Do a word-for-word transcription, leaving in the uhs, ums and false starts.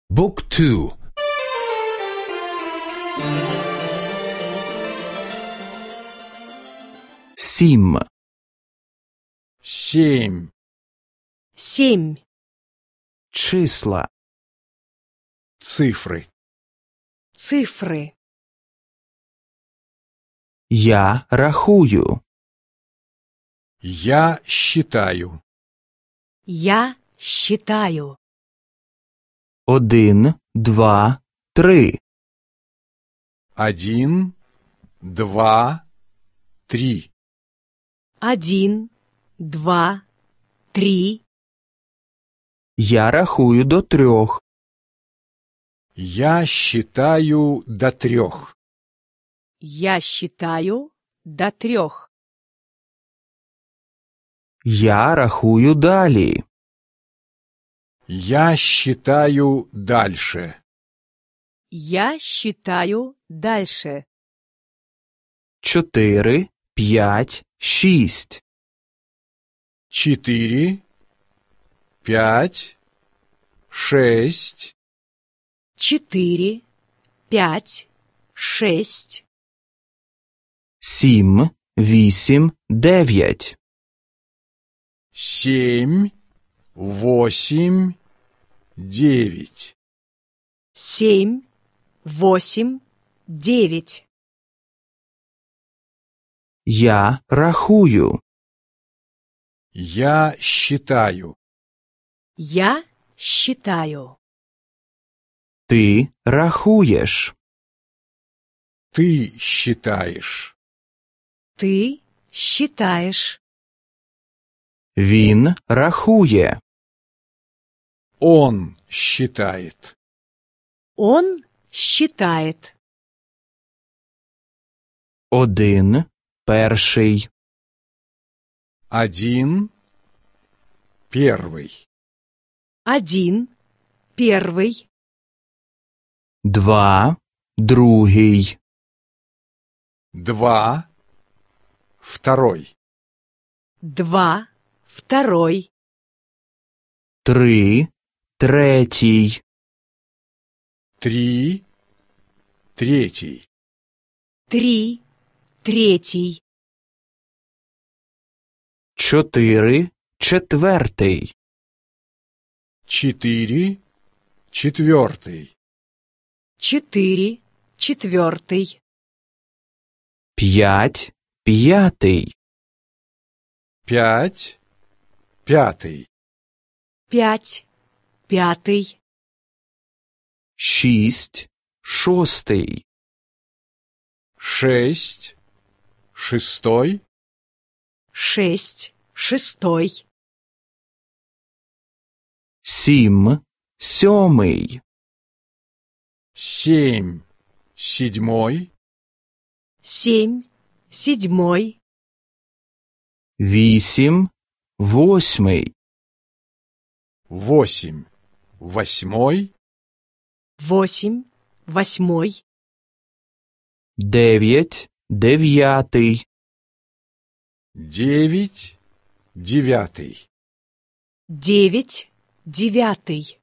Book two. Сім. Семь. Семь. Числа. Цифры. Цифры. Я рахую. Я считаю. Я считаю. Один, два, три. Один, два, три. Один, два, три. Я рахую до трьох. Я считаю до трех. Я считаю до трех. Я рахую далі. Я считаю дальше. Я считаю дальше. Чотири, п'ять, шість. Четыре, пять, шесть. Четыре, пять, шесть. Сім, вісім, дев'ять. Семь, восемь, девять. Семь, восемь, девять. Я рахую. Я считаю. Я считаю. Ти рахуєш. Ты считаешь. Ты считаешь. Він рахує. Он считает. Он считает. Один, перший. Один, первый. Один, первый. Два, другий. Два, второй. Два, второй. Три, третій. Три, третий. Три, третий. Чотири, четвертий. Четыре, четвертый. Четыре, четвертый. П'ять, п'ятий. Пять, пятый. Пять, пятый. Шість, шостий. Шесть, шестой. Шесть, шестой. Сім, сьомий. Семь, седьмой. Семь, седьмой. Вісім, восьмий. Восемь, восьмой. Восемь, восьмой. Дев'ять, дев'ятий. Девять, девятый. Девять, девятый.